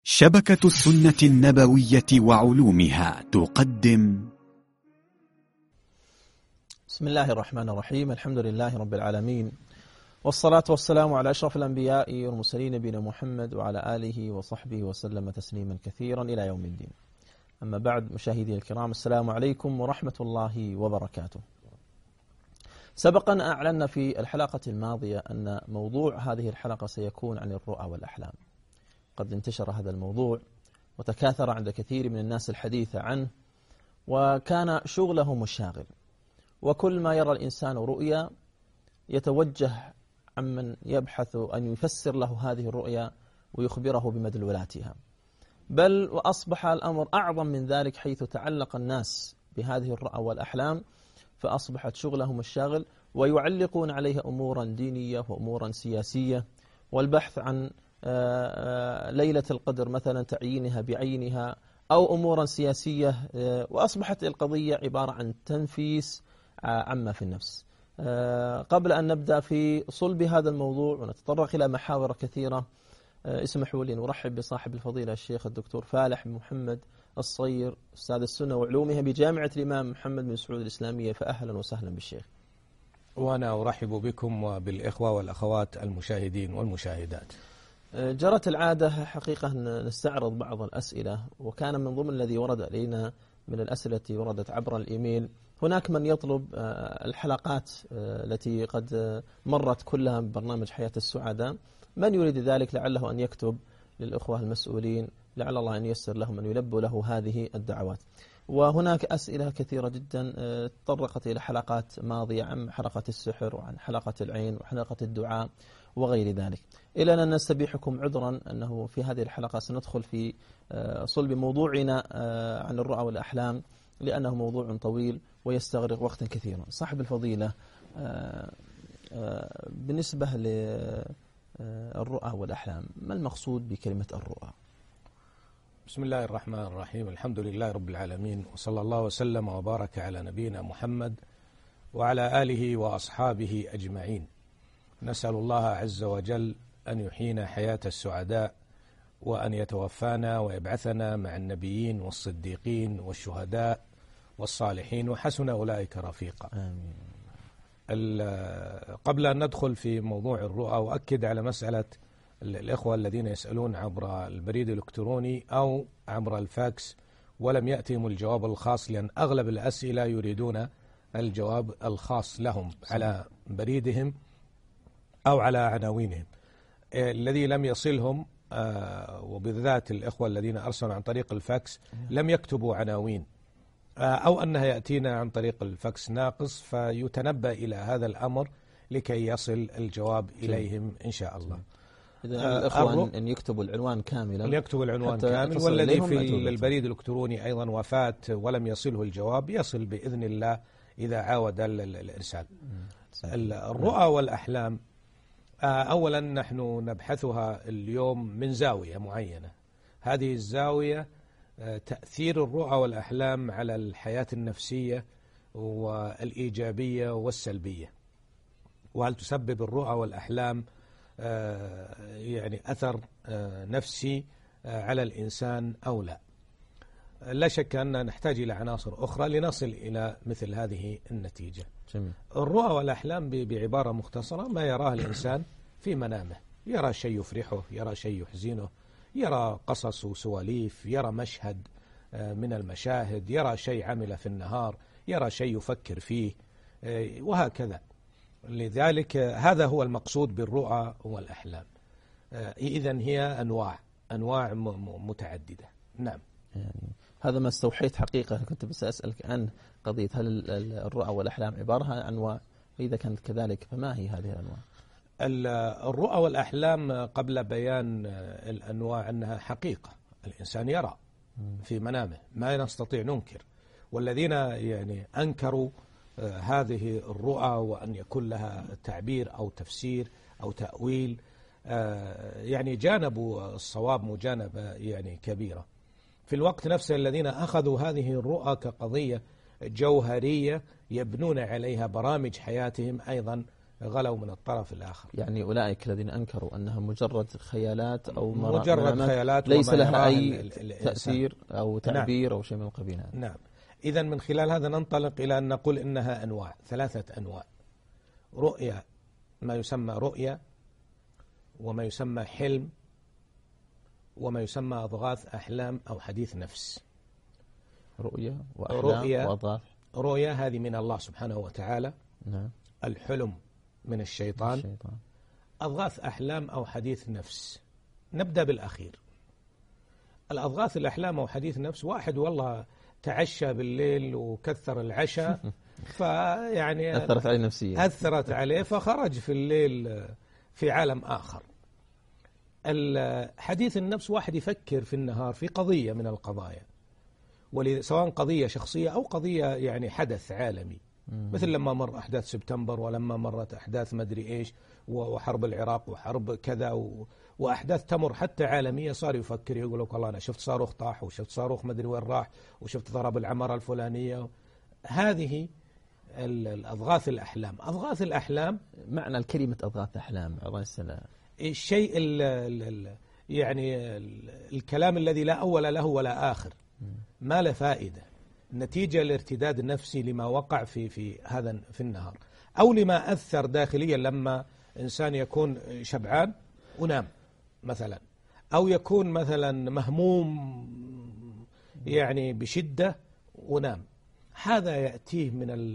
شبكة السنة النبوية وعلومها تقدم. بسم الله الرحمن الرحيم. الحمد لله رب العالمين، والصلاة والسلام على أشرف الأنبياء والمرسلين نبينا محمد وعلى آله وصحبه وسلم تسليما كثيرا إلى يوم الدين. أما بعد، مشاهدي الكرام، السلام عليكم ورحمة الله وبركاته. سبق أن أعلنا في الحلقة الماضية أن موضوع هذه الحلقة سيكون عن الرؤى والأحلام. قد انتشر هذا الموضوع وتكاثر عند كثير من الناس الحديث عنه، وكان شغله مشاغل، وكل ما يرى الإنسان رؤيا يتوجه عمن يبحث أن يفسر له هذه الرؤيا ويخبره بمدلولاتها. بل وأصبح الأمر أعظم من ذلك، حيث تعلق الناس بهذه الرؤى والأحلام فأصبحت شغلهم الشاغل، ويعلقون عليها أمورا دينية وأمورا سياسية، والبحث عن ليلة القدر مثلا تعيينها بعينها، أو أمورا سياسية، وأصبحت القضية عبارة عن تنفيس عما في النفس. قبل أن نبدأ في صلب هذا الموضوع ونتطرق إلى محاور كثيرة، اسمحوا لي نرحب بصاحب الفضيلة الشيخ الدكتور فالح بن محمد الصغير، أستاذ السنة وعلومها بجامعة الإمام محمد بن سعود الإسلامية، فأهلا وسهلا بالشيخ. وأنا أرحب بكم وبالإخوة والأخوات المشاهدين والمشاهدات. جرت العادة حقيقة أن نستعرض بعض الأسئلة، وكان من ضمن الذي ورد علينا من الأسئلة التي وردت عبر الإيميل هناك من يطلب الحلقات التي قد مرت كلها ببرنامج حياة السعداء. من يريد ذلك لعله أن يكتب للأخوة المسؤولين، لعل الله أن ييسر لهم أن يلبوا له هذه الدعوات. وهناك أسئلة كثيرة جدا تطرقت إلى حلقات ماضية عن حلقة السحر وعن حلقة العين وحلقة الدعاء وغير ذلك، إلى أن نستبيحكم عذرا أنه في هذه الحلقة سندخل في صلب موضوعنا عن الرؤى والأحلام، لأنه موضوع طويل ويستغرق وقتا كثيرا. صاحب الفضيلة، بالنسبة للرؤى والأحلام، ما المقصود بكلمة الرؤى؟ بسم الله الرحمن الرحيم. الحمد لله رب العالمين، وصلى الله وسلم وبارك على نبينا محمد وعلى آله وأصحابه أجمعين. نسأل الله عز وجل أن يحيينا حياة السعداء، وأن يتوفانا ويبعثنا مع النبيين والصديقين والشهداء والصالحين وحسن أولئك رفيقا. آمين. قبل أن ندخل في موضوع الرؤى، وأكد على مسألة الإخوة الذين يسألون عبر البريد الإلكتروني أو عبر الفاكس ولم يأتهم الجواب الخاص، لأن أغلب الأسئلة يريدون الجواب الخاص لهم على بريدهم أو على عناوينهم. الذي لم يصلهم وبالذات الإخوة الذين أرسلوا عن طريق الفاكس لم يكتبوا عناوين، أو أنها يأتينا عن طريق الفاكس ناقص، فيتنبأ إلى هذا الأمر لكي يصل الجواب إليهم إن شاء الله. إذا الأخوة أن يكتبوا العنوان كاملا، أن يكتبوا العنوان كامل، والذي في البريد الإلكتروني أيضا وفاة ولم يصله الجواب يصل بإذن الله إذا عاود الإرسال. الرؤى والأحلام أولا نحن نبحثها اليوم من زاوية معينة. هذه الزاوية تأثير الرؤى والأحلام على الحياة النفسية والإيجابية والسلبية، وهل تسبب الرؤى والأحلام يعني أثر نفسي على الإنسان أو لا. لا شك أن نحتاج إلى عناصر أخرى لنصل إلى مثل هذه النتيجة. جميل. الرؤى والأحلام بعبارة مختصرة ما يراه الإنسان في منامه، يرى شيء يفرحه، يرى شيء يحزنه، يرى قصص وسواليف، يرى مشهد من المشاهد، يرى شيء عمل في النهار، يرى شيء يفكر فيه، وهكذا. لذلك هذا هو المقصود بالرؤى والأحلام. إذن هي أنواع متعددة. نعم. يعني هذا ما استوحيت حقيقة، كنت بس أسألك عن قضية هل الرؤى والأحلام عبارة عن أنواع، وإذا كانت كذلك فما هي هذه الأنواع؟ الرؤى والأحلام قبل بيان الأنواع أنها حقيقة الإنسان يرى في منامه، ما نستطيع ننكر. والذين يعني أنكروا هذه الرؤى وأن يكون لها تعبير أو تفسير أو تأويل يعني جانبوا الصواب مجانبة يعني كبيرة. في الوقت نفسه الذين أخذوا هذه الرؤى كقضية جوهرية يبنون عليها برامج حياتهم أيضا غلوا من الطرف الآخر. يعني أولئك الذين أنكروا أنها مجرد خيالات أو مجرد خيالات ليس لها أي تأثير أو تعبير. نعم. أو شيء من القبيل هذا. نعم. إذا من خلال هذا ننطلق إلى أن نقول إنها أنواع، 3 أنواع: رؤية، ما يسمى رؤية، وما يسمى حلم، وما يسمى أضغاث أحلام أو حديث نفس. رؤية وأحلام وأضغاث. رؤية هذه من الله سبحانه وتعالى. نعم. الحلم من الشيطان. أضغاث أحلام أو حديث نفس. نبدأ بالأخير. الأضغاث الأحلام أو حديث نفس، واحد والله تعشى بالليل وكثر العشاء فيعني أثرت عليه نفسيا، أثرت عليه فخرج في الليل في عالم آخر. الحديث النفس واحد يفكر في النهار في قضية من القضايا، سواء قضية شخصية أو قضية يعني حدث عالمي، مثل لما مر أحداث سبتمبر، ولما مرت أحداث مدري إيش، وحرب العراق وحرب كذا، وأحداث تمر حتى عالمية، صار يفكر يقول لك والله أنا شفت صاروخ طاح، وشفت صاروخ مدري وين راح، وشفت ضرب العمارة الفلانية. هذه الأضغاث الأحلام. أضغاث الأحلام، معنى الكلمة أضغاث أحلام الله السلام، الشيء يعني الكلام الذي لا أول له ولا آخر، ما له فائدة، نتيجة لارتداد نفسي لما وقع في هذا في النهار، أو لما أثر داخليا لما إنسان يكون شبعان ونام مثلا، أو يكون مثلا مهموم يعني بشدة ونام. هذا يأتيه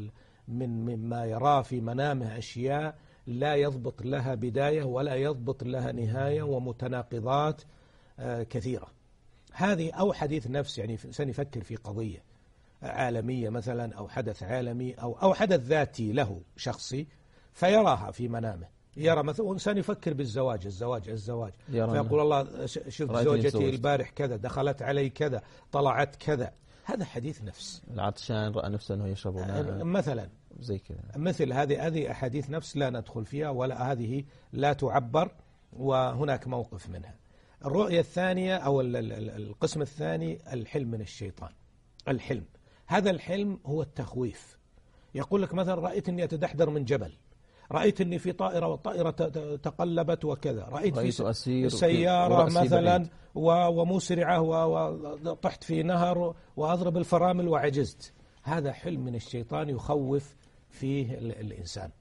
مما يراه في منامه أشياء لا يضبط لها بداية ولا يضبط لها نهاية، ومتناقضات كثيرة. هذه أو حديث نفس، يعني إنسان يفكر في قضية عالمية مثلا، أو حدث عالمي، أو حدث ذاتي له شخصي فيراها في منامه. يرى مثلا إنسان يفكر بالزواج، الزواج فيقول الله شفت زوجتي البارح كذا، دخلت علي كذا، طلعت كذا. هذا حديث نفس. العطشان رأى نفسه أنه يشرب ماء مثلا، زي كذا. مثل هذه أحاديث نفس لا ندخل فيها، ولا هذه لا تعبر، وهناك موقف منها. الرؤية الثانية أو القسم الثاني الحلم من الشيطان. الحلم، هذا الحلم هو التخويف. يقول لك مثلا رأيت أني أتدحدر من جبل، رأيت أني في طائرة والطائرة تقلبت وكذا، رأيت في سيارة مثلا ومسرعة وطحت في نهر وأضرب الفرامل وعجزت. هذا حلم من الشيطان يخوف فيه الإنسان.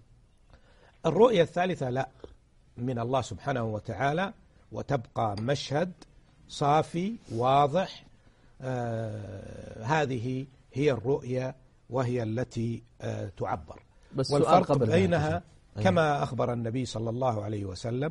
الرؤية الثالثة لا، من الله سبحانه وتعالى، وتبقى مشهد صافي واضح. هذه هي الرؤية، وهي التي تعبر. والفرق بينها كما أخبر النبي صلى الله عليه وسلم،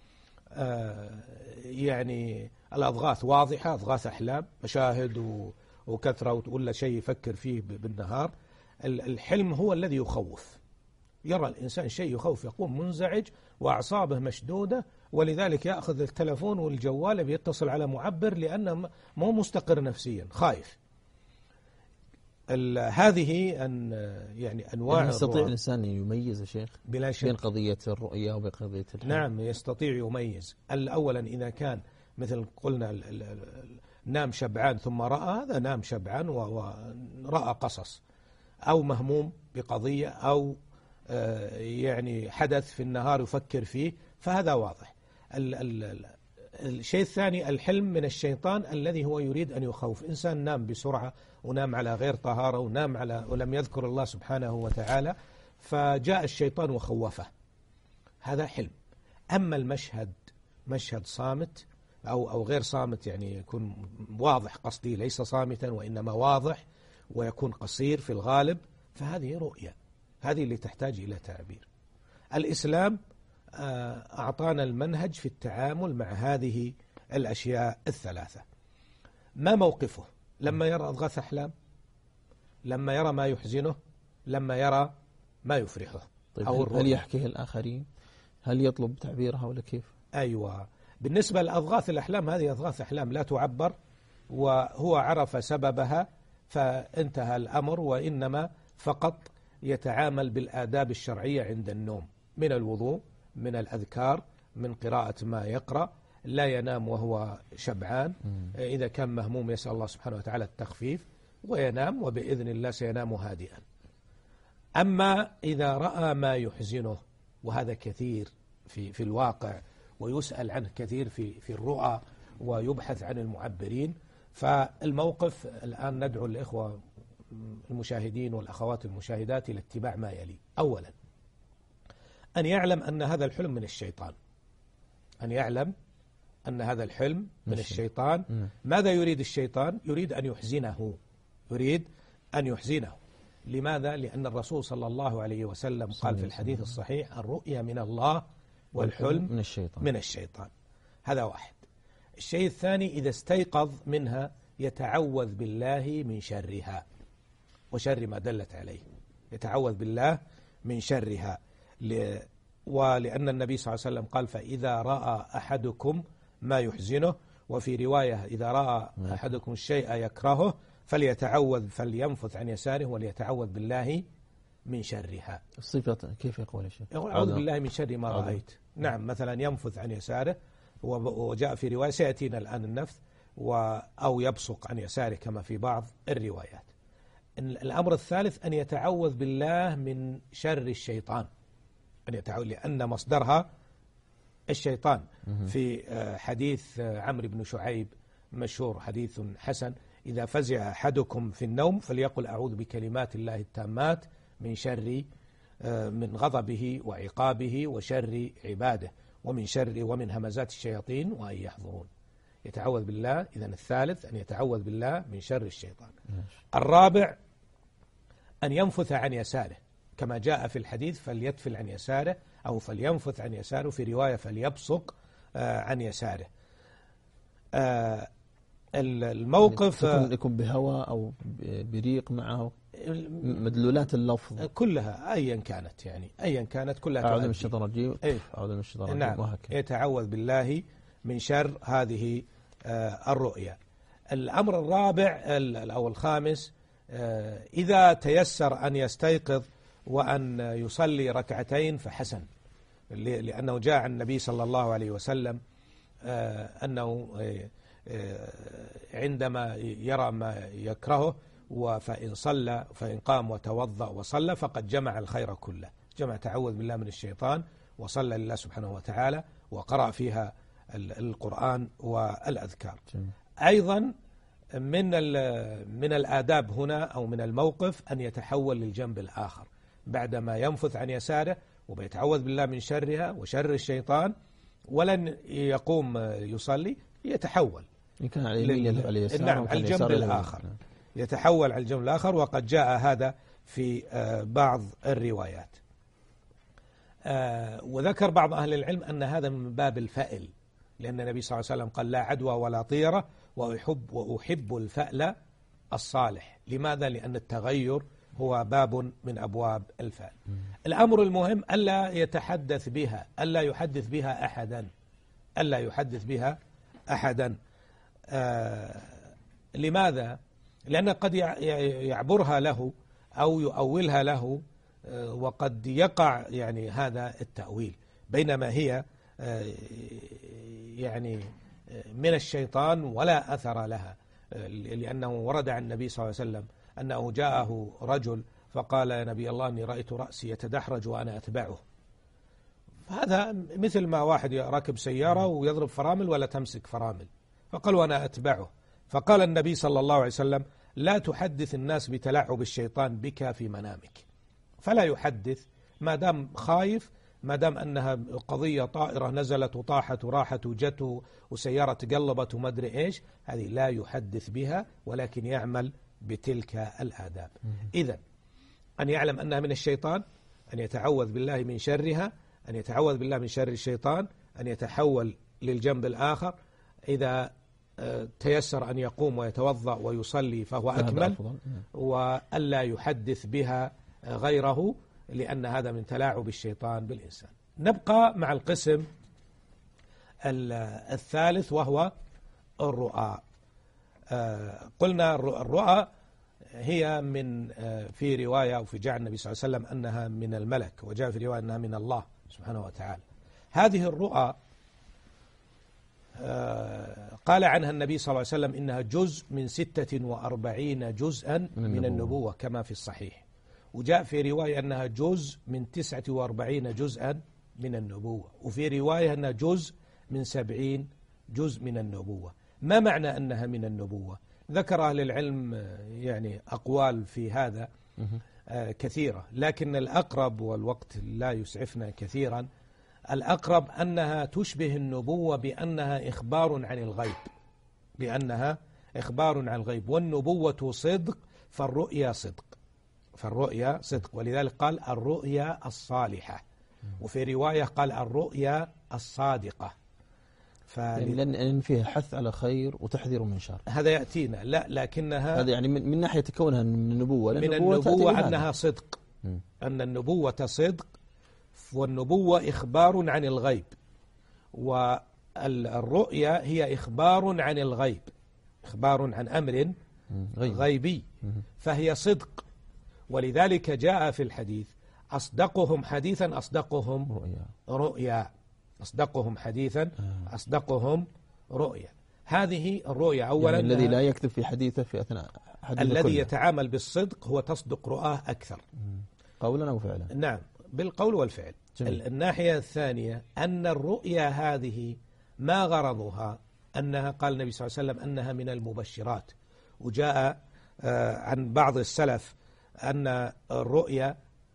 يعني الأضغاث واضحة، أضغاث أحلام، مشاهد وكثرة ولا شيء يفكر فيه بالنهار. الحلم هو الذي يخوف، يرى الإنسان شيء يخوف، يقوم منزعج وأعصابه مشدودة، ولذلك يأخذ التلفون والجوال بيتصل على معبر، لأنه مو مستقر نفسيا، خايف. هذه يعني أنواع. يستطيع الإنسان أن يميز يا شيخ بلا شك بين قضية الرؤية وبين قضية الحلم؟ نعم يستطيع يميز. أولا إذا كان مثل قلنا نام شبعان ثم رأى، هذا نام شبعان ورأى قصص، أو مهموم بقضية، أو يعني حدث في النهار يفكر فيه، فهذا واضح. الشيء الثاني الحلم من الشيطان، الذي هو يريد أن يخوف. إنسان نام بسرعة ونام على غير طهارة ولم يذكر الله سبحانه وتعالى، فجاء الشيطان وخوفه، هذا حلم. أما المشهد مشهد صامت أو غير صامت، يعني يكون واضح، قصدي ليس صامتا وإنما واضح، ويكون قصير في الغالب، فهذه رؤية، هذه اللي تحتاج إلى تعبير. الإسلام أعطانا المنهج في التعامل مع هذه الأشياء الثلاثة. ما موقفه لما يرى أضغاث أحلام، لما يرى ما يحزنه، لما يرى ما يفرحه؟ طيب أو هل يحكيه الآخرين؟ هل يطلب تعبيرها ولا كيف؟ أيوة، بالنسبة لأضغاث الأحلام، هذه أضغاث أحلام لا تعبر، وهو عرف سببها فانتهى الأمر، وإنما فقط يتعامل بالآداب الشرعية عند النوم، من الوضوء، من الأذكار، من قراءة ما يقرأ، لا ينام وهو شبعان. إذا كان مهموم يسأل الله سبحانه وتعالى التخفيف وينام، وبإذن الله سينام هادئا. أما إذا رأى ما يحزنه، وهذا كثير في الواقع، ويسأل عنه كثير في الرؤى، ويبحث عن المعبرين، فالموقف الآن ندعو الإخوة المشاهدين والأخوات المشاهدات إلى اتباع ما يلي. أولا، أن يعلم أن هذا الحلم من الشيطان، أن يعلم أن هذا الحلم من الشيطان. ماذا يريد الشيطان؟ يريد أن يحزنه، يريد أن يحزنه. لماذا؟ لأن الرسول صلى الله عليه وسلم قال في الحديث الصحيح: الرؤيا من الله والحلم من الشيطان. هذا واحد. الشيء الثاني، إذا استيقظ منها يتعوذ بالله من شرها وشر ما دلت عليه، يتعوذ بالله من شرها. ولأن النبي صلى الله عليه وسلم قال: فإذا رأى أحدكم ما يحزنه، وفي رواية: إذا رأى أحدكم الشيء يكرهه فليتعوذ، فلينفث عن يساره وليتعوذ بالله من شرها. الصفة كيف يقول يا شيخ؟ يقول: أعوذ بالله من شر ما رأيت. نعم، مثلا ينفث عن يساره، وجاء في رواية سيأتينا الآن النفث، أو يبصق عن يساره كما في بعض الروايات. الأمر الثالث أن يتعوذ بالله من شر الشيطان، أن يتعوذ، لأن مصدرها الشيطان. في حديث عمرو بن شعيب مشهور، حديث حسن: إذا فزع أحدكم في النوم فليقل: أعوذ بكلمات الله التامات من شر، من غضبه وعقابه وشر عباده ومن همزات الشياطين وأن يحضرون. يتعوذ بالله. إذن الثالث أن يتعوذ بالله من شر الشيطان. الرابع أن ينفث عن يساره، كما جاء في الحديث: فليتفل عن يساره، أو فلينفث عن يساره، في رواية فليبصق عن يساره. الموقف يكون بهواء أو بريق معه، مدلولات اللفظ كلها أيا كانت، يعني أيا كانت كلها. أعوذ من الشيطان الرجيم، أعوذ من الشيطان الرجيم، نعم. يتعوذ بالله من شر هذه الرؤيا. الأمر الرابع أو الخامس، إذا تيسر أن يستيقظ وأن يصلي ركعتين فحسن، لأنه جاء عن النبي صلى الله عليه وسلم أنه عندما يرى ما يكرهه فإن قام وتوضأ وصلى فقد جمع الخير كله، جمع تعوذ بالله من الشيطان وصلى لله سبحانه وتعالى وقرأ فيها القرآن والأذكار. أيضا من الآداب هنا أو من الموقف أن يتحول للجنب الآخر بعدما ينفث عن يساره وبيتعوذ بالله من شرها وشر الشيطان، ولن يقوم يصلي، يتحول إن كان على اليمين على اليسار، نعم، على الجنب الآخر، يتحول على الجنب الآخر. وقد جاء هذا في بعض الروايات. وذكر بعض أهل العلم أن هذا من باب الفأل، لأن النبي صلى الله عليه وسلم قال: لا عدوى ولا طيرة وأحب الفأل الصالح. لماذا؟ لأن التغير هو باب من أبواب الفأل. الأمر المهم ألا يتحدث بها، ألا يحدث بها أحدا، ألا يحدث بها أحدا. لماذا؟ لأن قد يعبرها له أو يؤولها له، وقد يقع يعني هذا التأويل، بينما هي يعني من الشيطان ولا أثر لها، لأنه ورد عن النبي صلى الله عليه وسلم أنه جاءه رجل فقال: يا نبي الله، إني رأيت رأسي يتدحرج وأنا أتبعه. هذا مثل ما واحد راكب سيارة ويضرب فرامل ولا تمسك فرامل، فقال: وأنا أتبعه. فقال النبي صلى الله عليه وسلم: لا تحدث الناس بتلاعب الشيطان بك في منامك. فلا يحدث ما دام خايف، ما دام أنها قضية طائرة نزلت وطاحت وراحت وجت وسيارة تقلبت وما أدري إيش، هذه لا يحدث بها، ولكن يعمل بتلك الآداب. إذن أن يعلم أنها من الشيطان، أن يتعوذ بالله من شرها، أن يتعوذ بالله من شر الشيطان، أن يتحول للجنب الآخر، إذا تيسر أن يقوم ويتوضأ ويصلي فهو أكمل، وألا يحدث بها غيره، لأن هذا من تلاعب الشيطان بالإنسان. نبقى مع القسم الثالث وهو الرؤى. قلنا الرؤى هي من في رواية أو في جاء النبي صلى الله عليه وسلم أنها من الملك، وجاء في رواية أنها من الله سبحانه وتعالى. هذه الرؤى قال عنها النبي صلى الله عليه وسلم إنها جزء من 46 جزءا من النبوة كما في الصحيح. وجاء في رواية أنها جزء من 49 جزءا من النبوة، وفي رواية أنها جزء من 70 جزء من النبوة. ما معنى أنها من النبوة؟ ذكر أهل العلم يعني أقوال في هذا كثيرة، لكن الأقرب والوقت لا يسعفنا كثيرا، الأقرب أنها تشبه النبوة بأنها إخبار عن الغيب، بأنها إخبار عن الغيب، والنبوة صدق فالرؤيا صدق، فالرؤيا صدق، ولذلك قال الرؤيا الصالحة، وفي رواية قال الرؤيا الصادقة. يعني لأن فيها حث على خير وتحذير من شر، هذا يأتينا، لا لكنها هذا يعني من ناحية كونها من النبوة، من النبوة أنها صدق، أن النبوة صدق، والنبوة إخبار عن الغيب، والرؤيا هي إخبار عن الغيب، إخبار عن أمر غيبي، فهي صدق. ولذلك جاء في الحديث أصدقهم حديثا أصدقهم رؤيا، أصدقهم حديثا أصدقهم رؤيا. هذه الرؤيا أولا، يعني الذي لا يكذب في حديثه في أثناء حديثه، الذي يتعامل بالصدق هو تصدق رؤاه أكثر قولا أو فعلا. نعم، بالقول والفعل. جميل. الناحية الثانية أن الرؤيا هذه ما غرضها، أنها قال النبي صلى الله عليه وسلم أنها من المبشرات، وجاء عن بعض السلف أن الرؤيا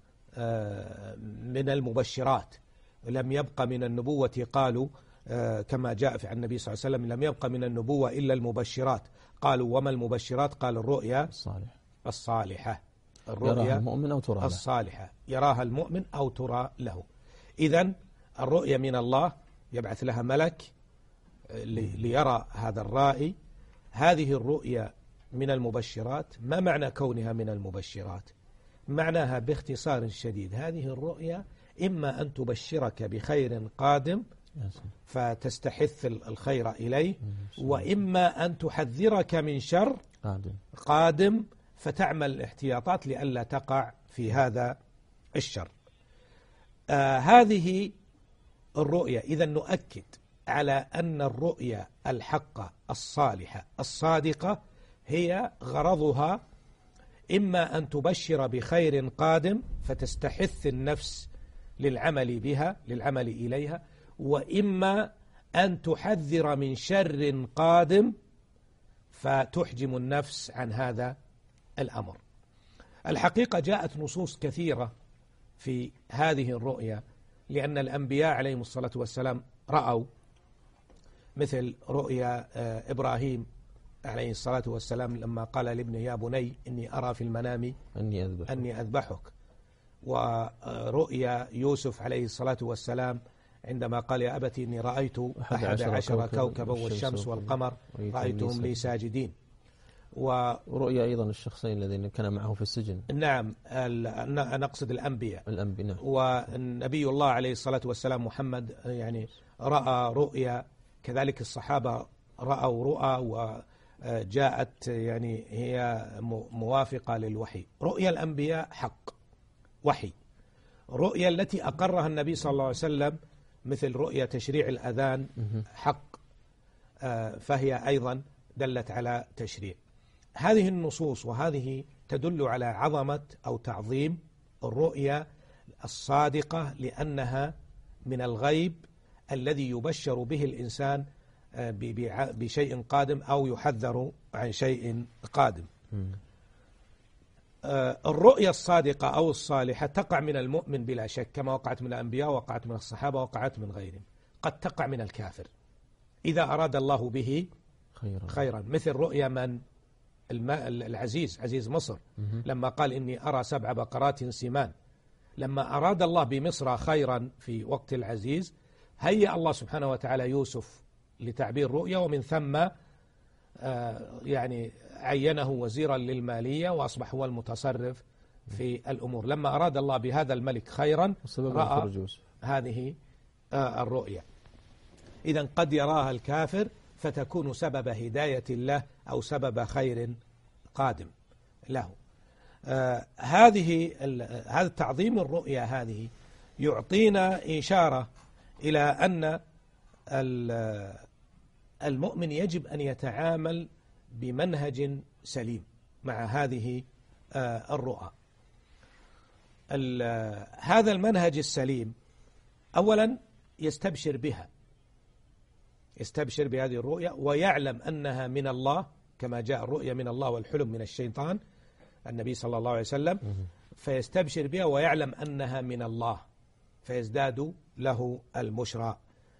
من المبشرات، لم يبقى من النبوة، قالوا كما جاء عن النبي صلى الله عليه وسلم لم يبقى من النبوة إلا المبشرات. قالوا وما المبشرات؟ قال الرؤيا الصالحة، الرؤيا المؤمن أو ترى الصالحة يراها المؤمن أو ترى له. إذن الرؤيا من الله، يبعث لها ملك ليرى هذا الرائي. هذه الرؤيا من المبشرات. ما معنى كونها من المبشرات؟ معناها باختصار شديد هذه الرؤيا إما أن تبشرك بخير قادم فتستحث الخير إليه، وإما أن تحذرك من شر قادم فتعمل الاحتياطات لئلا تقع في هذا الشر. هذه الرؤيا. إذا نؤكد على أن الرؤيا الحقة الصالحة الصادقة هي غرضها إما أن تبشر بخير قادم فتستحث النفس للعمل بها، للعمل إليها، وإما أن تحذر من شر قادم فتحجم النفس عن هذا الأمر. الحقيقة جاءت نصوص كثيرة في هذه الرؤيا، لأن الأنبياء عليهم الصلاة والسلام رأوا، مثل رؤيا إبراهيم عليه الصلاة والسلام لما قال لابنه يا بني إني أرى في المنام أني أذبحك، ورؤيا يوسف عليه الصلاة والسلام عندما قال يا أبتي إني رأيت 11 كوكبا والشمس والقمر رأيتهم لي ساجدين. ورؤيا أيضا الشخصين الذين كان معه في السجن. نعم، أنا أقصد الأنبياء. نعم. والنبي الله عليه الصلاة والسلام محمد يعني رأى رؤيا، كذلك الصحابة رأوا رؤى وجاءت يعني هي موافقة للوحي. رؤيا الأنبياء حق وحي. رؤيا التي أقرها النبي صلى الله عليه وسلم مثل رؤيا تشريع الأذان حق، فهي أيضا دلت على تشريع. هذه النصوص وهذه تدل على عظمة أو تعظيم الرؤيا الصادقة، لأنها من الغيب الذي يبشر به الإنسان بشيء قادم أو يحذر عن شيء قادم. الرؤيا الصادقة أو الصالحة تقع من المؤمن بلا شك، كما وقعت من الأنبياء، وقعت من الصحابة، وقعت من غيرهم. قد تقع من الكافر إذا أراد الله به خيرا، مثل رؤيا من العزيز، عزيز مصر، لما قال إني أرى 7 بقرات سمان. لما أراد الله بمصر خيرا في وقت العزيز هيأ الله سبحانه وتعالى يوسف لتعبير رؤيا، ومن ثم يعني عينه وزيرا للمالية وأصبح هو المتصرف في الأمور. لما أراد الله بهذا الملك خيرا رأى هذه الرؤيا. إذن قد يراها الكافر فتكون سبب هداية له أو سبب خير قادم له. هذا تعظيم الرؤيا هذه يعطينا إشارة إلى أن المؤمن يجب أن يتعامل بمنهج سليم مع هذه الرؤى. هذا المنهج السليم أولا يستبشر بها، يستبشر بهذه الرؤيا ويعلم أنها من الله، كما جاء الرؤيا من الله والحلم من الشيطان النبي صلى الله عليه وسلم، فيستبشر بها ويعلم أنها من الله فيزداد له البشرى.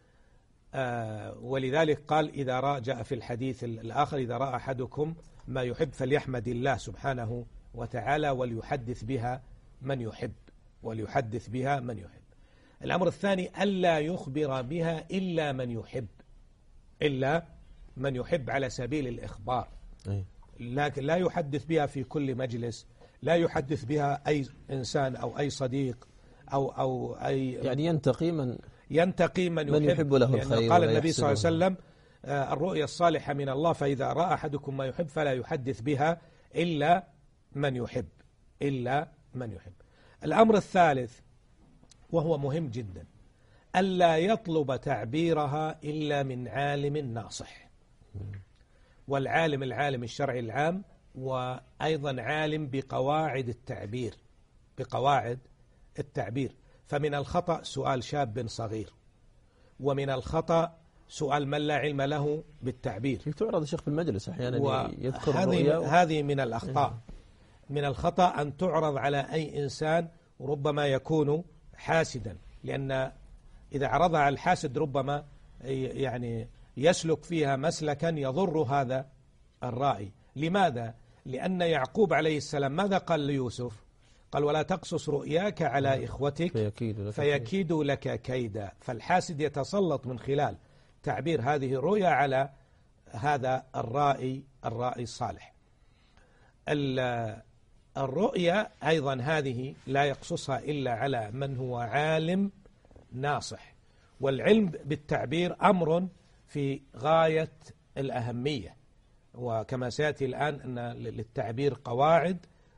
ولذلك قال إذا رأى، جاء في الحديث الآخر، إذا رأى أحدكم ما يحب فليحمد الله سبحانه وتعالى وليحدث بها من يحب، وليحدث بها من يحب. الأمر الثاني ألا يخبر بها إلا من يحب، إلا من يحب على سبيل الإخبار، لكن لا يحدث بها في كل مجلس، لا يحدث بها أي إنسان أو أي صديق أو أي، يعني ينتقي من يحب له الخير. قال النبي صلى الله عليه وسلم الرؤيا الصالحة من الله، فإذا رأى أحدكم ما يحب فلا يحدث بها إلا من يحب، إلا من يحب. الأمر الثالث وهو مهم جدا، ألا يطلب تعبيرها إلا من عالم ناصح، والعالم العالم الشرعي العام، وأيضا عالم بقواعد التعبير، بقواعد التعبير. فمن الخطأ سؤال شاب صغير، ومن الخطأ سؤال من لا علم له بالتعبير. تعرض الشيخ في المجلس أحيانا يذكر هذه من الأخطاء. من الخطأ أن تعرض على أي إنسان ربما يكون حاسدا، لأن إذا عرضها على الحاسد ربما يعني يسلك فيها مسلكا يضر هذا الرائي. لماذا؟ لأن يعقوب عليه السلام ماذا قال ليوسف؟ قال ولا تقصص رؤياك على إخوتك فيكيدوا لك كيدا. فالحاسد يتسلط من خلال تعبير هذه الرؤيا على هذا الرائي الصالح. الرؤيا أيضا هذه لا يقصصها إلا على من هو عالم ناصح، والعلم بالتعبير أمر في غاية الأهمية، وكما سيأتي الآن أن للتعبير قواعد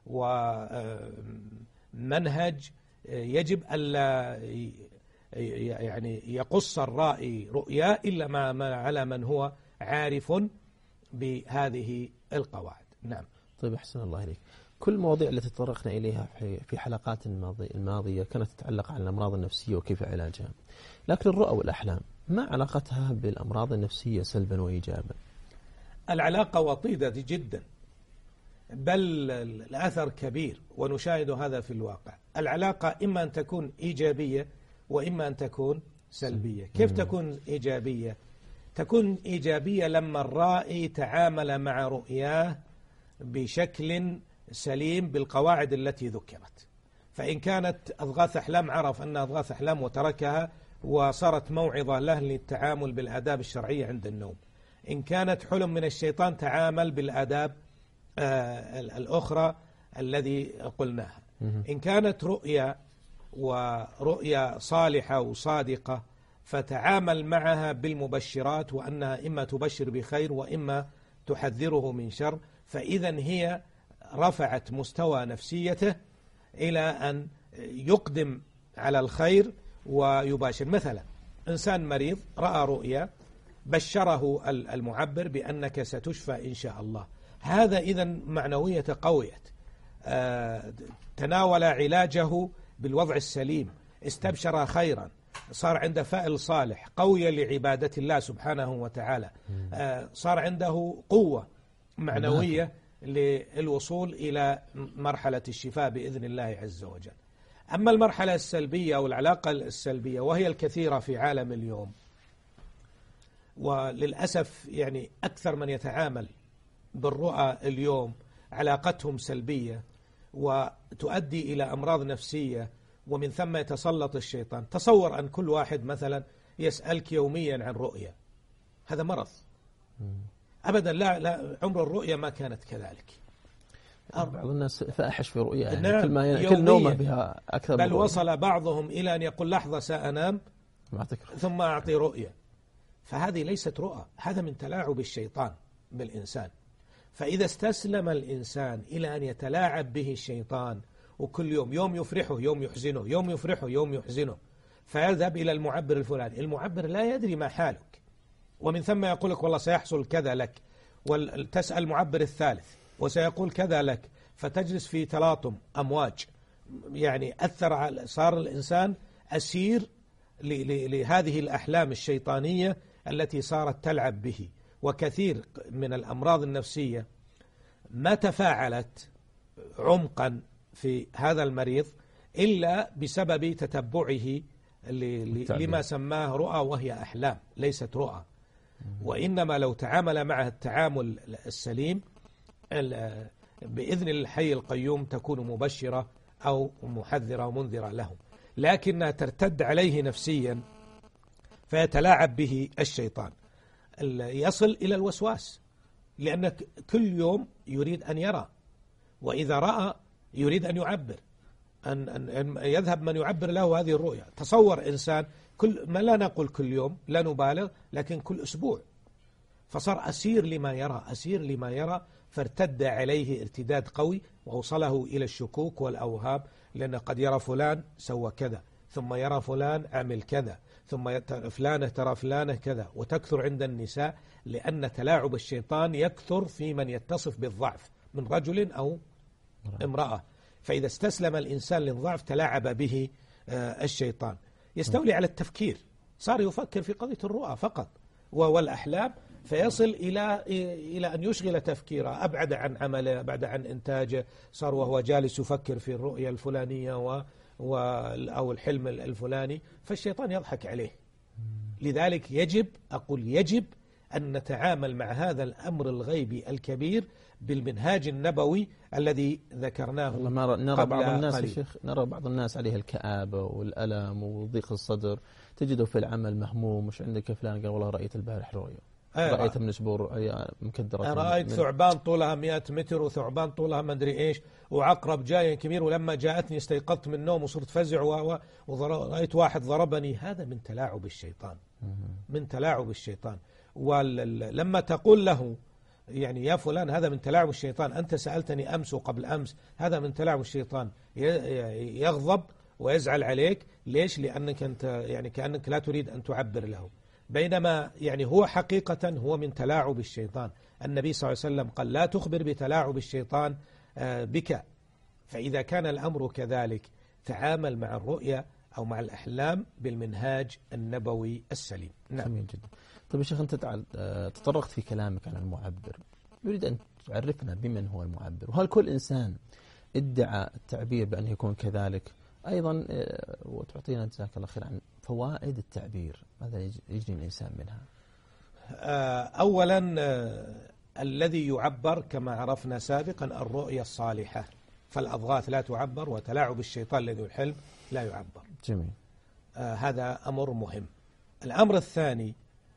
ومنهج يجب ألا يعني يقص الرائي رؤيا إلا ما على من هو عارف بهذه القواعد. نعم. طيب أحسن الله إليك. كل المواضيع التي تطرقنا إليها في حلقات الماضية كانت تتعلق عن الأمراض النفسية وكيف علاجها، لكن الرؤى والأحلام ما علاقتها بالأمراض النفسية سلبا وإيجابا؟ العلاقة وطيدة جدا، بل الأثر كبير، ونشاهد هذا في الواقع. العلاقة إما أن تكون إيجابية وإما أن تكون سلبية. كيف تكون إيجابية؟ تكون إيجابية لما الرائي تعامل مع رؤياه بشكل سليم بالقواعد التي ذكرت. فإن كانت أضغاث أحلام عرف أنها أضغاث أحلام وتركها وصارت موعظة له للتعامل بالآداب الشرعية عند النوم. إن كانت حلم من الشيطان تعامل بالآداب الأخرى الذي قلناها. إن كانت رؤيا ورؤيا صالحة وصادقة فتعامل معها بالمبشرات، وأنها إما تبشر بخير وإما تحذره من شر، فإذا هي رفعت مستوى نفسيته إلى أن يقدم على الخير ويباشر. مثلا إنسان مريض رأى رؤيا بشره المعبر بأنك ستشفى إن شاء الله، هذا إذا معنوية قويت، تناول علاجه بالوضع السليم، استبشر خيرا، صار عنده فائل صالح، قوي لعبادة الله سبحانه وتعالى، صار عنده قوة معنوية للوصول إلى مرحلة الشفاء بإذن الله عز وجل. أما المرحلة السلبية أو العلاقة السلبية وهي الكثيرة في عالم اليوم، وللأسف يعني أكثر من يتعامل بالرؤى اليوم علاقتهم سلبية وتؤدي إلى أمراض نفسية، ومن ثم يتسلط الشيطان. تصور أن كل واحد مثلا يسألك يوميا عن رؤية، هذا مرض أبدا. لا عمر الرؤية ما كانت كذلك. بعض الناس فاحش في رؤيا، يعني كل نومه بها أكثر، بل وصل بعضهم إلى أن يقول لحظة سأنام ثم أعطي رؤية. فهذه ليست رؤى، هذا من تلاعب الشيطان بالإنسان. فإذا استسلم الإنسان إلى أن يتلاعب به الشيطان، وكل يوم يفرحه يوم يحزنه، يوم يفرحه يوم يحزنه، فيذهب إلى المعبر الفلاني، المعبر لا يدري ما حالك، ومن ثم يقول لك والله سيحصل كذا لك، وتسأل المعبر الثالث وسيقول كذا لك، فتجلس في تلاطم أمواج، يعني صار الإنسان أسير لهذه الأحلام الشيطانية التي صارت تلعب به. وكثير من الأمراض النفسية ما تفاعلت عمقا في هذا المريض إلا بسبب تتبعه لما سماه رؤى، وهي أحلام ليست رؤى. وإنما لو تعامل معها التعامل السليم بإذن الحي القيوم تكون مبشرة أو محذرة ومنذرة له، لكنها ترتد عليه نفسيا فيتلاعب به الشيطان، يصل إلى الوسواس، لأن كل يوم يريد أن يرى، وإذا رأى يريد أن يعبر، أن يذهب من يعبر له هذه الرؤيا. تصور إنسان ما لا نقول كل يوم، لا نبالغ، لكن كل أسبوع، فصار أسير لما يرى، أسير لما يرى، فارتد عليه ارتداد قوي ووصله إلى الشكوك والأوهام، لأن قد يرى فلان سوى كذا، ثم يرى فلان عمل كذا، ثم فلانة ترى فلانة كذا. وتكثر عند النساء لأن تلاعب الشيطان يكثر في من يتصف بالضعف من رجل أو امرأة، فإذا استسلم الإنسان للضعف تلاعب به الشيطان. يستولي على التفكير، صار يفكر في قضية الرؤى فقط والأحلام، فيصل إلى أن يشغل تفكيره، أبعد عن عمله، أبعد عن إنتاجه، صار وهو جالس يفكر في الرؤية الفلانية أو الحلم الفلاني، فالشيطان يضحك عليه. لذلك يجب أن نتعامل مع هذا الأمر الغيبي الكبير بالمنهاج النبوي الذي ذكرناه نرى بعض الناس يا شيخ، نرى بعض الناس عليه الكآبة والألم وضيق الصدر، تجده في العمل مهموم، مش عندك فلان قال والله رأيت البارح رؤيا، رأيت من أسبوع رؤيا مكدرة، رأيت ثعبان طولها 100 متر وثعبان طولها ما أدري إيش وعقرب جاي كبير، ولما جاءتني استيقظت من النوم وصرت فزع ورأيت واحد ضربني. هذا من تلاعب الشيطان، من تلاعب الشيطان. ولما تقول له يعني يا فلان هذا من تلاعب الشيطان، أنت سألتني أمس وقبل أمس، هذا من تلاعب الشيطان، يغضب ويزعل عليك. ليش؟ لأنك أنت يعني كأنك لا تريد أن تعبر له، بينما يعني هو حقيقة هو من تلاعب الشيطان. النبي صلى الله عليه وسلم قال لا تخبر بتلاعب الشيطان بك. فإذا كان الأمر كذلك تعامل مع الرؤيا أو مع الأحلام بالمنهاج النبوي السليم. نعم. جميل جدا. طيب يا شيخ، أنت تطرقت في كلامك عن المعبر، نريد أن تعرفنا بمن هو المعبر، وهل كل إنسان ادعى التعبير بأن يكون كذلك؟ أيضا وتعطينا جزاك الله خير عن فوائد التعبير، ماذا يجني الإنسان منها؟ أولا الذي يعبر كما عرفنا سابقا الرؤيا الصالحة، فالأضغاث لا تعبر، وتلاعب الشيطان الذي الحلم لا يعبر. جميل. هذا أمر مهم. الأمر الثاني،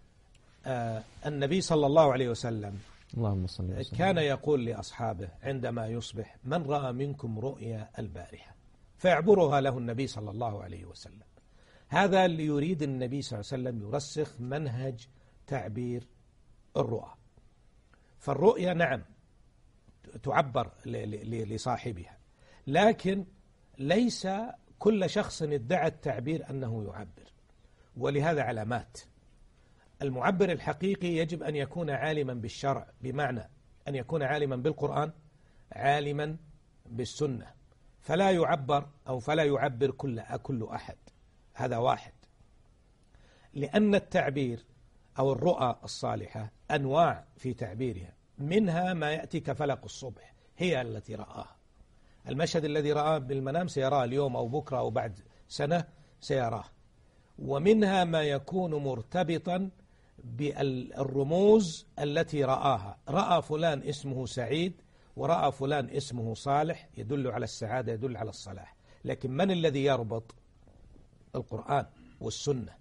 النبي صلى الله عليه وسلم اللهم صل وسلم كان يقول لأصحابه عندما يصبح: من رأى منكم رؤيا البارحة، فيعبرها له النبي صلى الله عليه وسلم. هذا اللي يريد النبي صلى الله عليه وسلم يرسخ منهج تعبير الرؤى. فالرؤيا نعم تعبر لصاحبها، لكن ليس كل شخص ادعى التعبير أنه يعبر، ولهذا علامات. المعبر الحقيقي يجب أن يكون عالما بالشرع، بمعنى أن يكون عالما بالقرآن، عالما بالسنة، فلا يعبر أو فلا يعبر كل أحد. هذا واحد. لأن التعبير أو الرؤى الصالحة أنواع في تعبيرها، منها ما يأتي كفلق الصبح، هي التي رآها. المشهد الذي رآه بالمنام سيراه اليوم أو بكرة أو بعد سنة سيراه. ومنها ما يكون مرتبطا بالرموز التي رآها، رأى فلان اسمه سعيد ورأى فلان اسمه صالح، يدل على السعادة، يدل على الصلاح. لكن من الذي يربط؟ القرآن والسنة.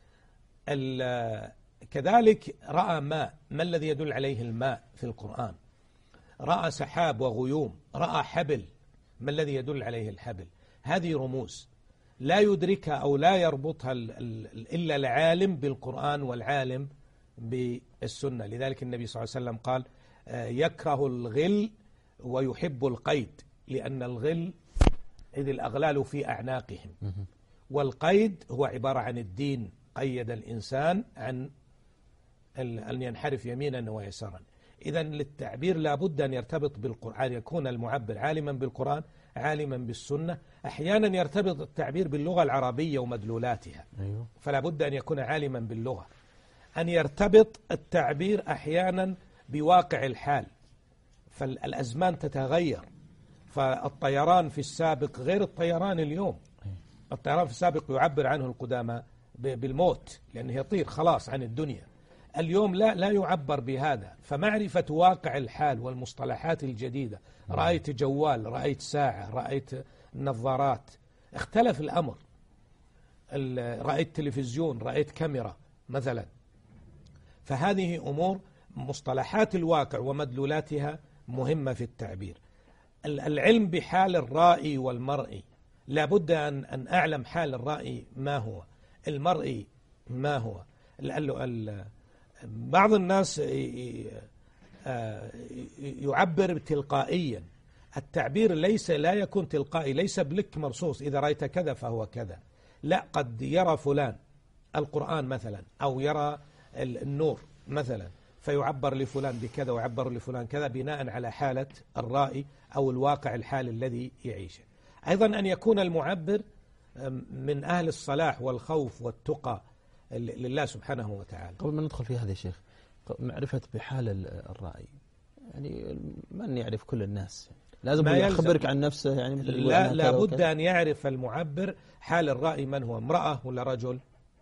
كذلك رأى ماء، ما الذي يدل عليه الماء في القرآن؟ رأى سحاب وغيوم، رأى حبل، ما الذي يدل عليه الحبل؟ هذه رموز لا يدركها أو لا يربطها إلا العالم بالقرآن والعالم بالسنة. لذلك النبي صلى الله عليه وسلم قال: يكره الغل ويحب القيد، لأن الغل إذ الأغلال في أعناقهم، والقيد هو عبارة عن الدين، قيد الإنسان عن أن ينحرف يمينا ويسارا. إذن للتعبير لابد أن يرتبط بالقرآن، يكون المعبر عالما بالقرآن، عالما بالسنة. أحيانا يرتبط التعبير باللغة العربية ومدلولاتها، فلا بد أن يكون عالما باللغة. أن يرتبط التعبير أحيانا بواقع الحال، فالأزمان تتغير، فالطيران في السابق غير الطيران اليوم. الطيران في السابق يعبر عنه القدامى بالموت لأنه يطير خلاص عن الدنيا. اليوم لا يعبر بهذا. فمعرفة واقع الحال والمصطلحات الجديدة، رأيت جوال، رأيت ساعة، رأيت نظارات، اختلف الأمر. رأيت تلفزيون، رأيت كاميرا مثلا. فهذه أمور مصطلحات الواقع ومدلولاتها مهمة في التعبير. العلم بحال الرائي والمرئي، لا بد أن أعلم حال الرائي ما هو، المرئي ما هو. بعض الناس يعبر تلقائيا. التعبير لا يكون تلقائي، ليس بلك مرصوص إذا رأيت كذا فهو كذا. لا، قد يرى فلان القرآن مثلا، أو يرى النور مثلا، فيعبر لفلان بكذا ويعبر لفلان كذا بناء على حالة الرائي أو الواقع الحال الذي يعيشه. أيضا أن يكون المعبر من أهل الصلاح والخوف والتقى لله سبحانه وتعالى. قبل ما ندخل في هذا يا شيخ، معرفة بحال الرأي، يعني من يعرف كل الناس؟ لازم يخبرك عن نفسه يعني مثل لا بد أن يعرف المعبر حال الرأي من هو، امرأة ولا رجل،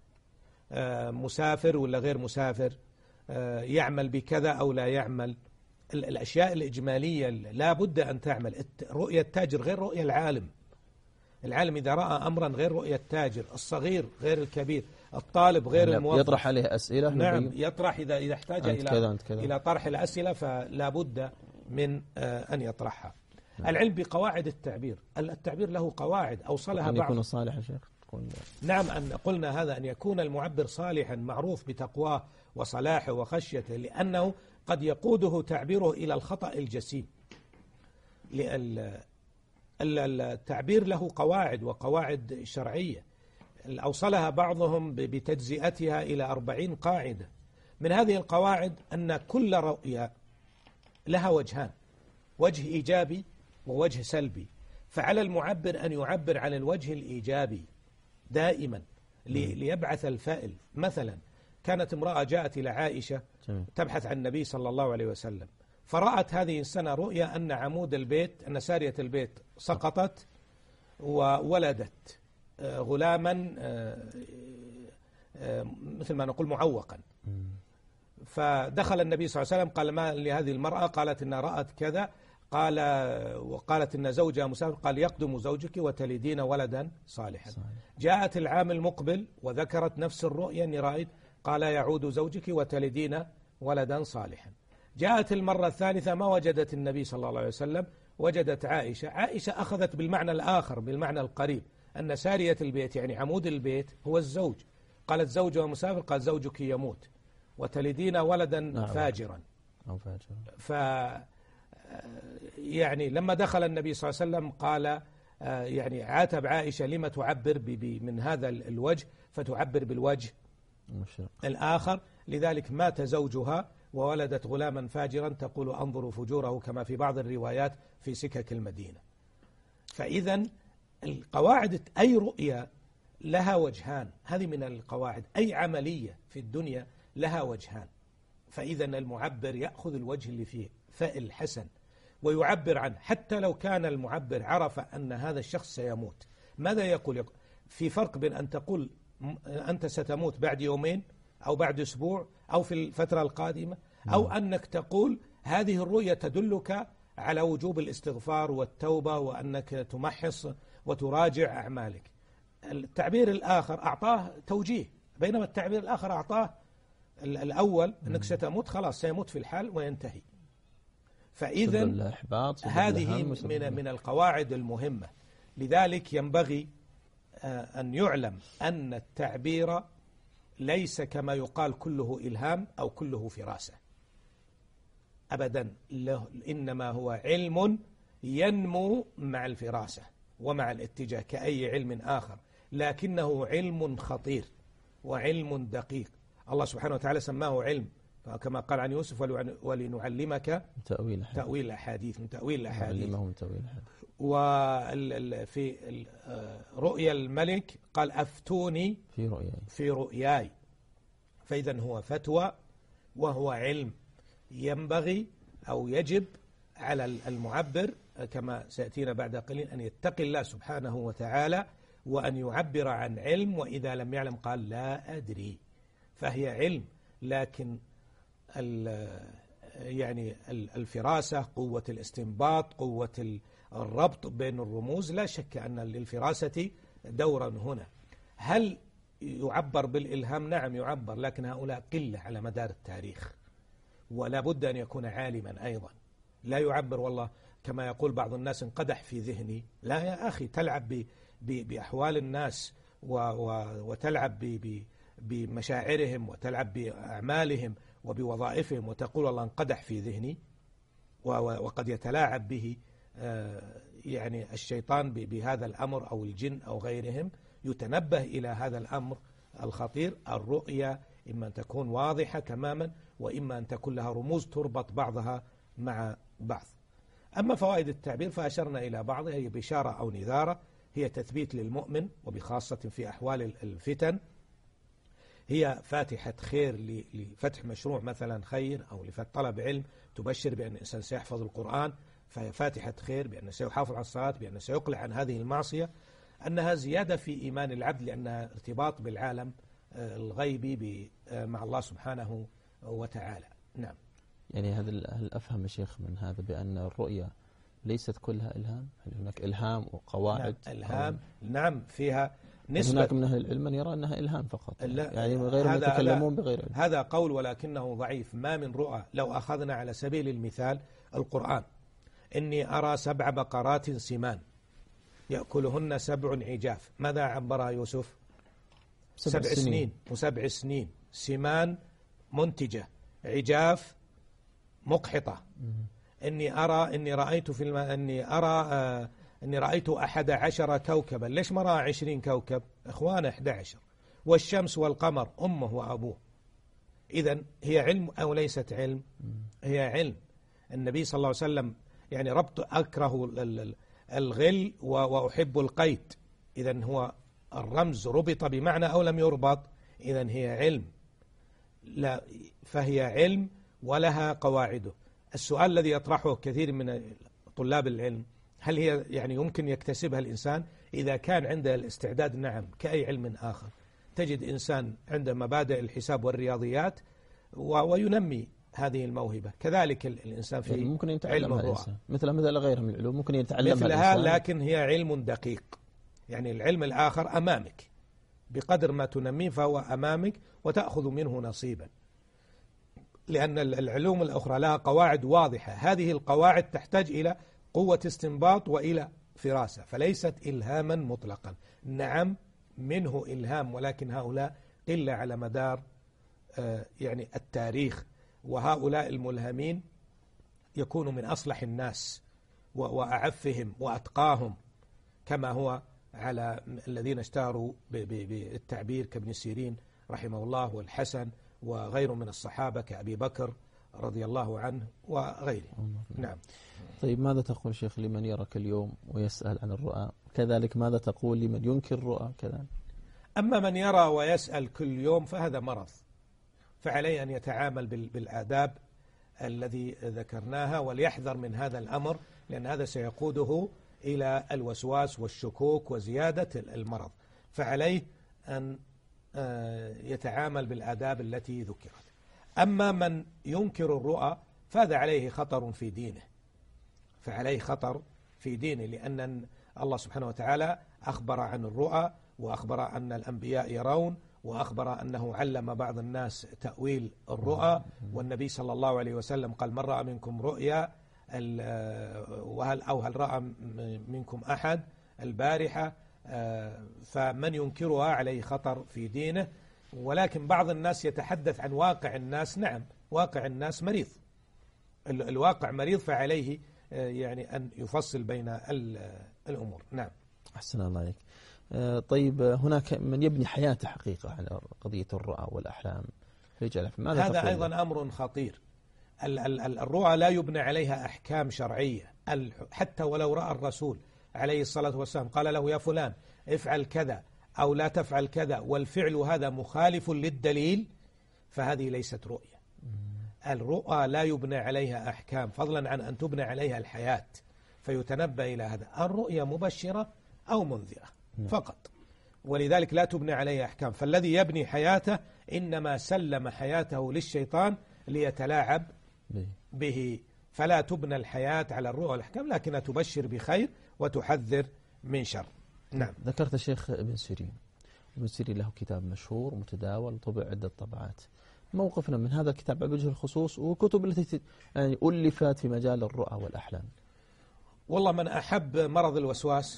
مسافر ولا غير مسافر، يعمل بكذا أو لا يعمل. الأشياء الإجمالية لا بد أن تعمل. رؤية التاجر غير رؤية العالم. العالم إذا رأى أمرا غير رؤية التاجر، الصغير غير الكبير، الطالب غير الموظف. يطرح عليه أسئلة. نعم، يطرح إذا احتاج إلى طرح الأسئلة فلا بد من أن يطرحها. العلم بقواعد التعبير. التعبير له قواعد أوصلها بعض. أن يكون صالحا شيخ. نعم، أن قلنا هذا، أن يكون المعبر صالحا معروف بتقواه وصلاحه وخشيته، لأنه قد يقوده تعبيره إلى الخطأ الجسيم. التعبير له قواعد وقواعد شرعية أوصلها بعضهم بتجزئتها إلى 40 قاعدة. من هذه القواعد أن كل رؤية لها وجهان، وجه إيجابي ووجه سلبي. فعلى المعبر أن يعبر عن الوجه الإيجابي دائما ليبعث الفائل. مثلا كانت امرأة جاءت إلى عائشة تبحث عن النبي صلى الله عليه وسلم، فرأت هذه السنة رؤيا أن عمود البيت، أن سارية البيت سقطت وولدت غلاما مثل ما نقول معوقا. فدخل النبي صلى الله عليه وسلم قال: ما لهذه المرأة؟ قالت إنها رأت كذا. وقالت إن زوجها مسافر. قال: يقدم زوجك وتلدين ولدا صالحا. جاءت العام المقبل وذكرت نفس الرؤيا أني رأيت. قال: يعود زوجك وتلدين ولدا صالحا. جاءت المرة الثالثة ما وجدت النبي صلى الله عليه وسلم، وجدت عائشة. عائشة أخذت بالمعنى الآخر، بالمعنى القريب، أن سارية البيت يعني عمود البيت هو الزوج. قالت: زوجها مسافر. قال: زوجك يموت وتلدين ولدا فاجرا. يعني لما دخل النبي صلى الله عليه وسلم قال يعني عاتب عائشة: لما تعبر من هذا الوجه فتعبر بالوجه الآخر؟ لذلك مات زوجها وولدت غلاما فاجرا تقول: أنظروا فجوره، كما في بعض الروايات في سكك المدينة. فإذا القواعد، أي رؤية لها وجهان، هذه من القواعد. أي عملية في الدنيا لها وجهان. فإذا المعبر يأخذ الوجه اللي فيه فائل حسن ويعبر عنه، حتى لو كان المعبر عرف أن هذا الشخص سيموت. ماذا يقول؟ في فرق بين أن تقول أنت ستموت بعد يومين أو بعد أسبوع أو في الفترة القادمة، أو أنك تقول هذه الرؤية تدلك على وجوب الاستغفار والتوبة وأنك تمحص وتراجع أعمالك. التعبير الآخر أعطاه توجيه، بينما التعبير الآخر أعطاه الأول أنك ستموت، خلاص سيموت في الحال وينتهي. فإذا هذه من القواعد المهمة. لذلك ينبغي أن يعلم أن التعبير ليس كما يقال كله إلهام أو كله فراسة أبدا، إنما هو علم ينمو مع الفراسة ومع الاتجاه كأي علم آخر، لكنه علم خطير وعلم دقيق. الله سبحانه وتعالى سماه علم، كما قال عن يوسف: ولنعلمك تأويل الأحاديث، من تأويل الأحاديث. وفي رؤيا الملك قال أفتوني في رؤياي، فإذا هو فتوى وهو علم ينبغي أو يجب على المعبر كما سيأتينا بعد قليل أن يتقي الله سبحانه وتعالى وأن يعبر عن علم، وإذا لم يعلم قال لا أدري، فهي علم. لكن يعني الفراسة، قوة الاستنباط، قوة الربط بين الرموز، لا شك أن للفراسة دورا هنا. هل يعبر بالإلهام؟ نعم يعبر، لكن هؤلاء قلة على مدار التاريخ، ولا بد أن يكون عالما أيضا. لا يعبر والله كما يقول بعض الناس انقدح في ذهني. لا يا أخي، تلعب بأحوال الناس وتلعب بمشاعرهم وتلعب بأعمالهم وبوظائفهم وتقول والله انقدح في ذهني، وقد يتلاعب به يعني الشيطان بهذا الأمر أو الجن أو غيرهم. يتنبه إلى هذا الأمر الخطير. الرؤيا إما أن تكون واضحة تماما، وإما أن تكون لها رموز تربط بعضها مع بعض. أما فوائد التعبير فأشرنا إلى بعضها، هي بشارة أو نذارة، هي تثبيت للمؤمن وبخاصة في أحوال الفتن، هي فاتحة خير لفتح مشروع مثلا خير، أو لطلب علم تبشر بأن الإنسان سيحفظ القرآن، فهي فاتحة خير بأنه سيحافظ على الصلاة، بأنه سيقلع عن هذه المعصية. أنها زيادة في إيمان العبد لأنها ارتباط بالعالم الغيبي مع الله سبحانه وتعالى. نعم. يعني هل أفهم يا شيخ من هذا بأن الرؤيا ليست كلها إلهام؟ هل هناك إلهام وقواعد؟ نعم إلهام، نعم فيها نسبة. هناك من أهل العلم من يرى أنها إلهام فقط، يعني غير متكلمون بغير علم. هذا قول ولكنه ضعيف. ما من رؤى، لو أخذنا على سبيل المثال القرآن: إني أرى 7 بقرات سمان يأكلهن 7 عجاف. ماذا عبرها يوسف؟ 7 سنين و7 سنين. سمان منتجة، عجاف مقحطة. إني رأيت 11 كوكبا. ليش ما رأى 20 كوكب؟ إخوانه 11. والشمس والقمر أمه وأبوه. إذن هي علم أو ليست علم؟ هي علم. النبي صلى الله عليه وسلم يعني أكره الغل وأحب القيد. إذن هو الرمز ربط بمعنى أو لم يربط؟ إذن هي علم. لا، فهي علم ولها قواعده. السؤال الذي يطرحه كثير من طلاب العلم: هل هي يعني يمكن يكتسبها الإنسان إذا كان عنده الاستعداد؟ نعم، كأي علم آخر. تجد إنسان عنده مبادئ الحساب والرياضيات وينمي هذه الموهبة. كذلك الإنسان في ممكن علم الرؤى مثل غيرها من العلوم ممكن يتعلمها مثلها، لكن هي علم دقيق. يعني العلم الآخر أمامك، بقدر ما تنميه فهو أمامك وتأخذ منه نصيبا، لأن العلوم الأخرى لها قواعد واضحة. هذه القواعد تحتاج إلى قوة استنباط وإلى فراسة، فليست إلهاما مطلقا. نعم منه إلهام، ولكن هؤلاء قلة على مدار يعني التاريخ. وهؤلاء الملهمين يكونوا من أصلح الناس وأعفهم وأتقاهم، كما هو على الذين اشتهروا بالتعبير كابن سيرين رحمه الله والحسن وغيره من الصحابة كأبي بكر رضي الله عنه وغيره. نعم. طيب ماذا تقول شيخ لمن يراك اليوم ويسأل عن الرؤى؟ كذلك ماذا تقول لمن ينكر الرؤى كذلك؟ أما من يرى ويسأل كل يوم فهذا مرض، فعليه أن يتعامل بالآداب الذي ذكرناها وليحذر من هذا الأمر، لأن هذا سيقوده إلى الوسواس والشكوك وزيادة المرض. فعليه أن يتعامل بالآداب التي ذكرت. أما من ينكر الرؤى فهذا عليه خطر في دينه، فعليه خطر في دينه، لأن الله سبحانه وتعالى أخبر عن الرؤى، وأخبر أن الأنبياء يرون، وأخبر أنه علم بعض الناس تأويل الرؤى. والنبي صلى الله عليه وسلم قال: من رأى منكم رؤيا هل رأى منكم أحد البارحة؟ فمن ينكرها عليه خطر في دينه. ولكن بعض الناس يتحدث عن واقع الناس. نعم، واقع الناس مريض، الواقع مريض، فعليه يعني أن يفصل بين الأمور. نعم. أحسن الله عليك. طيب هناك من يبني حياته حقيقة على قضية الرؤى والأحلام، هذا أيضا أمر خطير، الرؤى لا يبنى عليها أحكام شرعية. حتى ولو رأى الرسول عليه الصلاة والسلام قال له يا فلان افعل كذا أو لا تفعل كذا والفعل هذا مخالف للدليل، فهذه ليست رؤية. الرؤى لا يبنى عليها أحكام، فضلا عن أن تبنى عليها الحياة فيتنبأ إلى هذا. الرؤية مبشرة أو منذرة فقط، ولذلك لا تبنى عليها أحكام. فالذي يبني حياته إنما سلم حياته للشيطان ليتلاعب به، فلا تبنى الحياة على الرؤى والأحكام، لكنها تبشر بخير وتحذر من شر. نعم. ذكرت الشيخ ابن سيرين. ابن سيرين له كتاب مشهور متداول طبع عدة طبعات. موقفنا من هذا الكتاب على وجه الخصوص وكتب التي يعني ألفت في مجال الرؤى والأحلام؟ والله من أحب مرض الوسواس،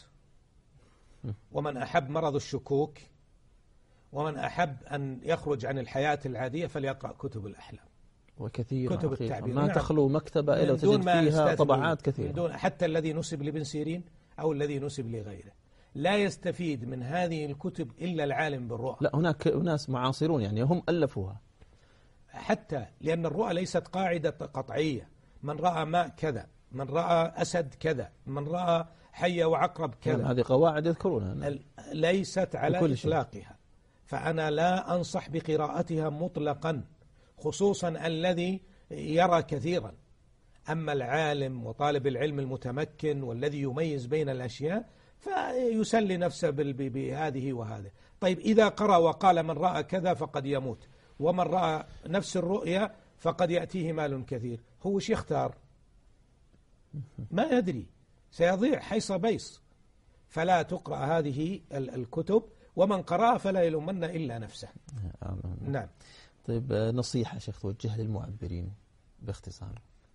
ومن أحب مرض الشكوك، ومن أحب أن يخرج عن الحياة العادية فليقرأ كتب الأحلام وكثير كتب التعبير. ما تخلو مكتبة إلا وتجد فيها طبعات كثيرة. دون حتى الذي نسب لابن سيرين أو الذي نسب لغيره لا يستفيد من هذه الكتب إلا العالم بالرؤى. لا، هناك ناس معاصرون يعني هم ألفوها، حتى لأن الرؤى ليست قاعدة قطعية. من رأى ماء كذا، من رأى أسد كذا، من رأى حية وعقرب كذا، هذه قواعد يذكرونها ليست على إطلاقها. فأنا لا أنصح بقراءتها مطلقا، خصوصا الذي يرى كثيرا. أما العالم وطالب العلم المتمكن والذي يميز بين الأشياء فيسلي نفسه بهذه وهذه. طيب إذا قرأ وقال من رأى كذا فقد يموت، ومن رأى نفس الرؤيا فقد يأتيه مال كثير، هو وش يختار؟ ما يدري، سيضيع حيص بيص. فلا تقرأ هذه الكتب، ومن قرأ فلا يلومن إلا نفسه. نعم. طيب نصيحة شيخ توجه للمعبرين باختصار.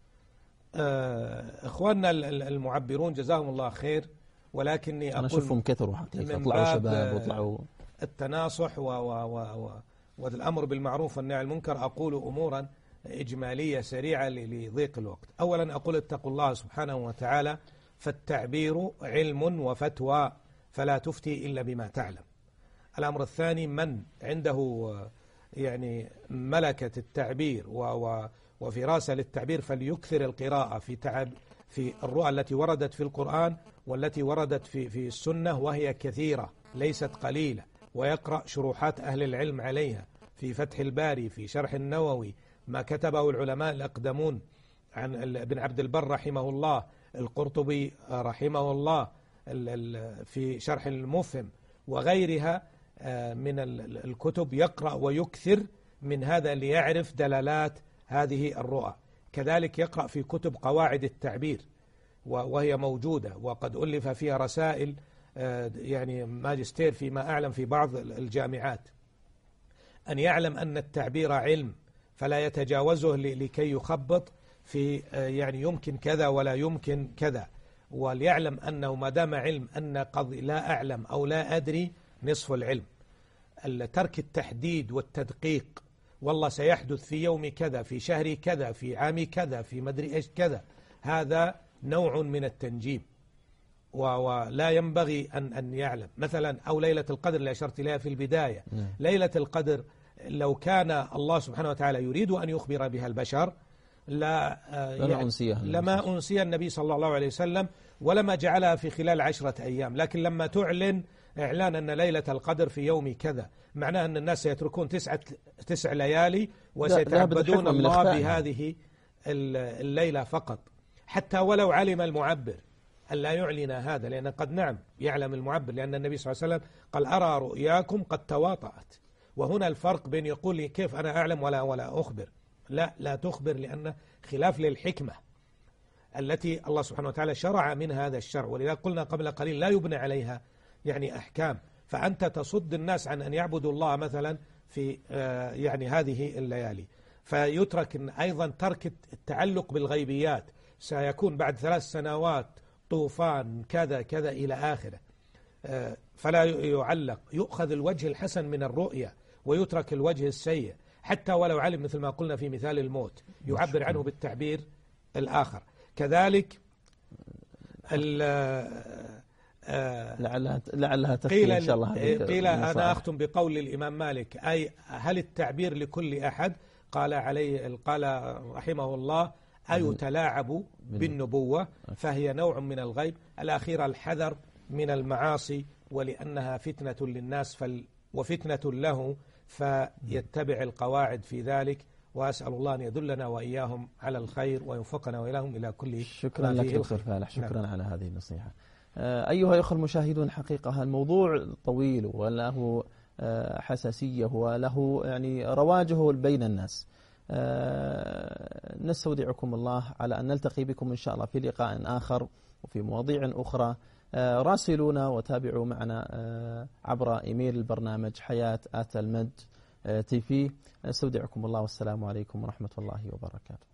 إخواننا المعبرون جزاهم الله خير، ولكني أقول أنا أشوفهم كثروا حقيقة، طلعوا شباب وطلعوا التناصح والأمر بالمعروف والنهي عن المنكر. أقول أمورا إجمالية سريعة لضيق الوقت. أولا أقول اتقوا الله سبحانه وتعالى، فالتعبير علم وفتوى، فلا تفتي إلا بما تعلم. الأمر الثاني، من عنده يعني ملكة التعبير وفراسة للتعبير فليكثر القراءة في الرؤى التي وردت في القرآن والتي وردت في السنة، وهي كثيرة ليست قليلة، ويقرأ شروحات أهل العلم عليها في فتح الباري، في شرح النووي، ما كتبه العلماء الأقدمون عن ابن عبد البر رحمه الله، القرطبي رحمه الله في شرح المفهم، وغيرها من الكتب. يقرأ ويكثر من هذا ليعرف دلالات هذه الرؤى. كذلك يقرأ في كتب قواعد التعبير وهي موجودة، وقد ألف فيها رسائل يعني ماجستير فيما أعلم في بعض الجامعات. أن يعلم أن التعبير علم فلا يتجاوزه لكي يخبط في يعني يمكن كذا ولا يمكن كذا، وليعلم أنه ما دام علم أن قضي لا أعلم أو لا أدري نصف العلم. ترك التحديد والتدقيق، والله سيحدث في يوم كذا، في شهر كذا، في عام كذا، في مدري إيش كذا، هذا نوع من التنجيم، ولا ينبغي أن يعلم. مثلا أو ليلة القدر اللي أشرت إليها في البداية، ليلة القدر لو كان الله سبحانه وتعالى يريد أن يخبر بها البشر لما أنسي النبي صلى الله عليه وسلم، ولما جعلها في خلال 10 أيام. لكن لما تعلن إعلان أن ليلة القدر في يوم كذا، معناه أن الناس سيتركون 9 ليالي وسيتعبدون الله بهذه الليلة فقط، حتى ولو علم المعبر أن لا يعلن هذا، لأن قد نعم يعلم المعبر، لأن النبي صلى الله عليه وسلم قال أرى رؤياكم قد تواطأت. وهنا الفرق بين يقول لي كيف أنا أعلم ولا أخبر. لا تخبر، لأن خلاف للحكمة التي الله سبحانه وتعالى شرع من هذا الشرع. ولذلك قلنا قبل قليل لا يبنى عليها يعني أحكام. فأنت تصد الناس عن أن يعبدوا الله مثلا في يعني هذه الليالي. فيترك أيضا ترك التعلق بالغيبيات، سيكون بعد 3 سنوات طوفان كذا كذا إلى آخره، فلا يعلق. يؤخذ الوجه الحسن من الرؤية ويترك الوجه السيء، حتى ولو علم مثل ما قلنا في مثال الموت يعبر عنه بالتعبير الآخر. كذلك لعلها تفكير إن شاء الله. قيل أنا أختم بقول الإمام مالك، أي هل التعبير لكل أحد؟ قال رحمه الله: أيتلاعب بالنبوة فهي نوع من الغيب. الأخيرة: الحذر من المعاصي ولأنها فتنة للناس وفتنة له، فيتبع القواعد في ذلك. وأسأل الله أن يدلنا وإياهم على الخير ويوفقنا وإياهم إلى كل شكرا لك دكتور فالح، شكرا على هذه النصيحة. أيها الأخوة المشاهدون، حقيقة الموضوع طويل وله حساسية وله يعني رواجه بين الناس. نستودعكم الله على أن نلتقي بكم إن شاء الله في لقاء آخر وفي مواضيع أخرى. راسلونا وتابعوا معنا عبر إيميل البرنامج حياة@المد TV. نستودعكم الله والسلام عليكم ورحمة الله وبركاته.